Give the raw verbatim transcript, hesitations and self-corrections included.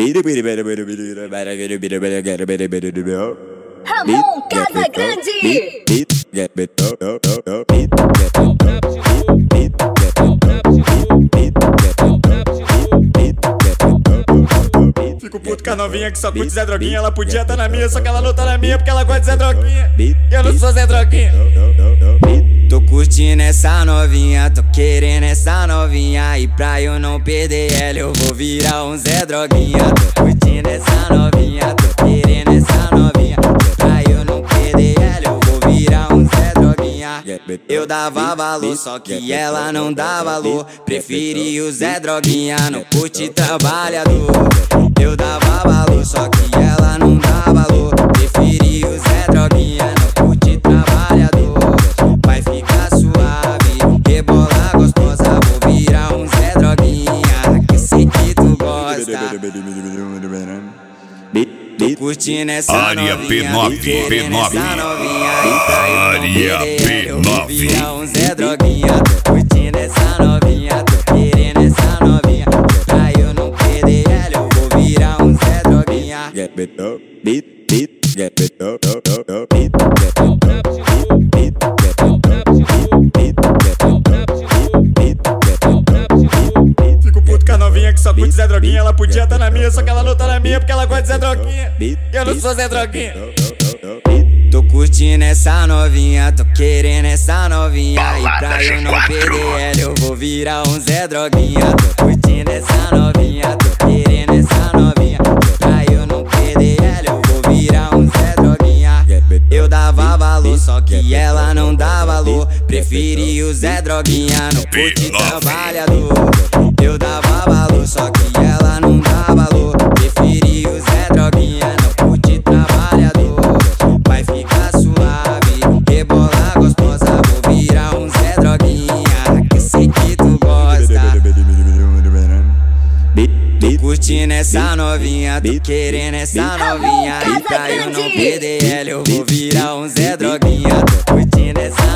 Ramon Casagrande. Fico puto com a novinha que só curte Zé Droguinha. Ela podia tá na minha, só que ela não tá na minha porque ela gosta de Zé Droguinha. Eu não sou Zé Droguinha. Tô curtindo essa novinha, tô querendo essa novinha. E pra eu não perder ela eu vou virar um Zé Droguinha. Tô curtindo essa novinha, tô querendo essa novinha. Pra eu não perder ela eu vou virar um Zé Droguinha. Eu dava valor, só que ela não dá valor. Preferi o Zé Droguinha, não curte trabalhador. Eu dava valor, só que ela não dá valor. Preferi o Zé Droguinha, não curte trabalhador. Vai ficar suave, rebolar gostosa. Vou virar um Zé Droguinha, que sei que tu gosta. Tô curtindo essa Área novinha, P nove, P nove. essa novinha. E pra eu não Área perder P ela, eu vou nove. virar um Zé Droguinha. Tô curtindo essa novinha, tô querendo essa novinha. Pra eu não perder ela, eu vou virar um Zé Droguinha. Fico puto com a novinha que só curte Zé Droguinha. Ela podia tá na minha, só que ela não tá na minha porque ela gosta de Zé Droguinha. Eu não sou Zé Droguinha. Tô curtindo essa novinha, tô querendo essa novinha. E pra eu não perder ela, eu vou virar um Zé Droguinha. Tô curtindo essa novinha, tô querendo essa novinha. Pra eu não perder ela, eu vou virar um Zé Droguinha. Eu dava valor, só que ela não dá valor. Preferi o Zé Droguinha, não curte trabalhador. Eu dava valor, só que ela não dá valor. Preferi o Zé Droguinha, não curte trabalhador. Vai ficar suave, rebolar gostosa. Vou virar um Zé Droguinha, que sei que tu gosta. Tô curtindo essa novinha, tô querendo essa novinha. E pra eu não perder ela, eu vou virar um Zé Droguinha. Tô curtindo essa